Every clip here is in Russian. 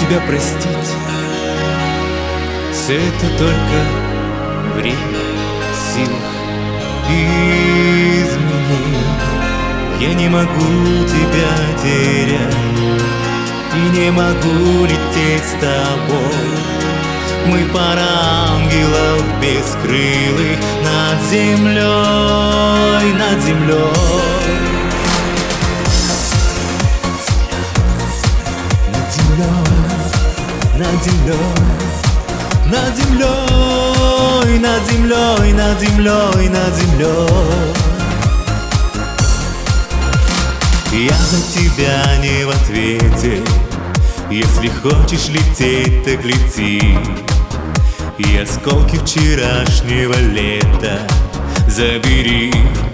тебя простить. Все это только время в силах изменить. Я не могу тебя терять и не могу лететь с тобой. Мы пара ангелов бескрылых над землей, над землей. Над землей, над землей, над землей, над землей, над землей, над землей. Я за тебя не в ответе. Если хочешь лететь, так лети. И осколки вчерашнего лета забери,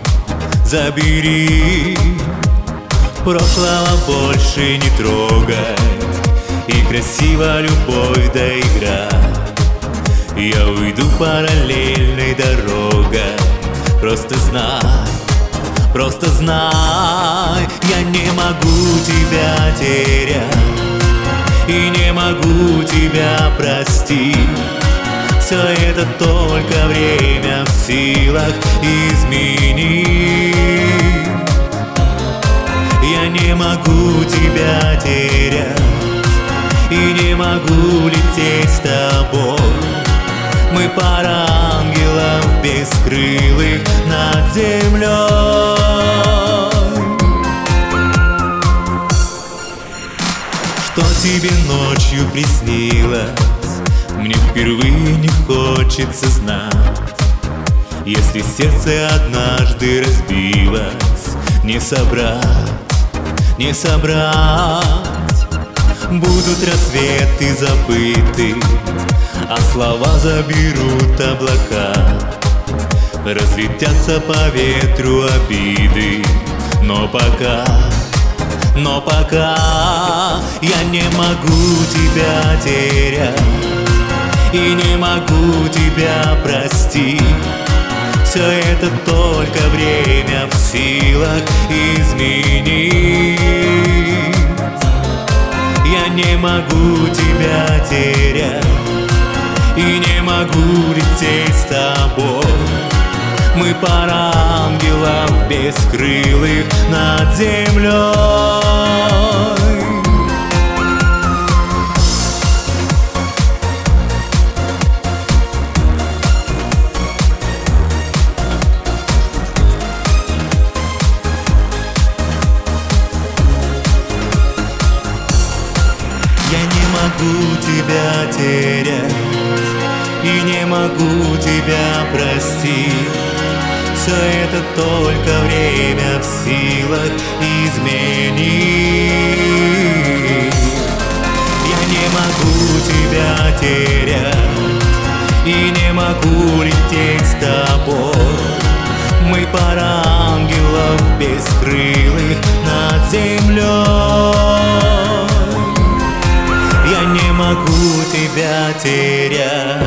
забери. Прошлого больше не трогай, и красиво любовь доиграй. Я уйду параллельной дорогой. Просто знай, просто знай, я не могу тебя терять и не могу тебя простить. Все это только время в силах изменить. Я не могу тебя терять и не могу лететь с тобой. Мы пара ангелов бескрылых над землей. Что тебе ночью приснилось, мне впервые не хочется знать. Если сердце однажды разбилось, не собрать, не собрать. Будут рассветы забыты, а слова заберут облака. Разлетятся по ветру обиды, но пока я не могу тебя терять и не могу тебя простить. Все это только время в силах изменить. Я не могу тебя терять и не могу лететь с тобой. Мы пара ангелов бескрылых над землей. Я не могу тебя терять и не могу тебя простить. Все это только время в силах изменить. Я не могу тебя терять и не могу лететь с тобой. Мы пара ангелов бескрылых над землей. Я не могу тебя терять